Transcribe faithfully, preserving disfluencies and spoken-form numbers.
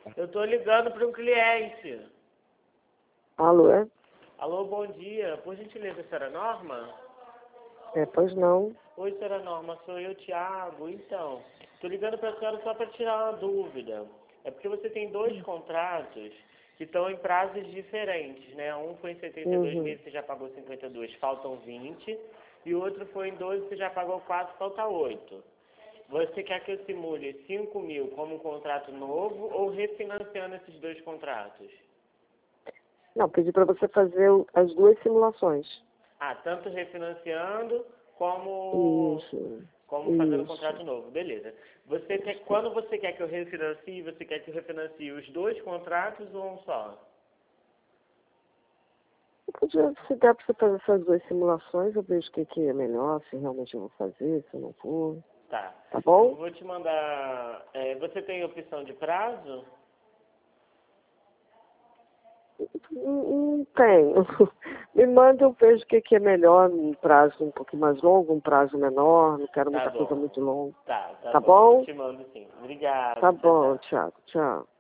Eu tô ligando para um cliente. Alô, é? Alô, bom dia. Por gentileza, senhora Norma? É, pois não. Oi, senhora Norma, sou eu, Thiago. Então, tô ligando para a senhora só para tirar uma dúvida. É porque você tem dois contratos que estão em prazos diferentes, né? Um foi em setenta e dois Uhum. meses, você já pagou cinquenta e dois, faltam vinte. E o outro foi em doze, você já pagou quatro, falta oito. Você quer que eu simule cinco mil como um contrato novo ou refinanciando esses dois contratos? Não, pedi para você fazer o- as duas simulações. Ah, tanto refinanciando como, Isso. como fazendo um contrato Isso. novo. Beleza. Você quer, quando você quer que eu refinancie, você quer que eu refinancie os dois contratos ou um só? Eu podia, se der para você fazer essas duas simulações, eu vejo o que, que é melhor, se realmente eu vou fazer, se eu não for. Tá. Tá Eu bom? vou te mandar... é, você tem opção de prazo? Não, não tenho. Me manda, eu vejo o que, que é melhor, um prazo um pouquinho mais longo, um prazo menor, não quero Tá muita coisa bom. muito longa. Tá, tá Tá bom. Eu bom? te mando sim. Obrigado. Tá Tchau, bom, tchau. Thiago. Tchau.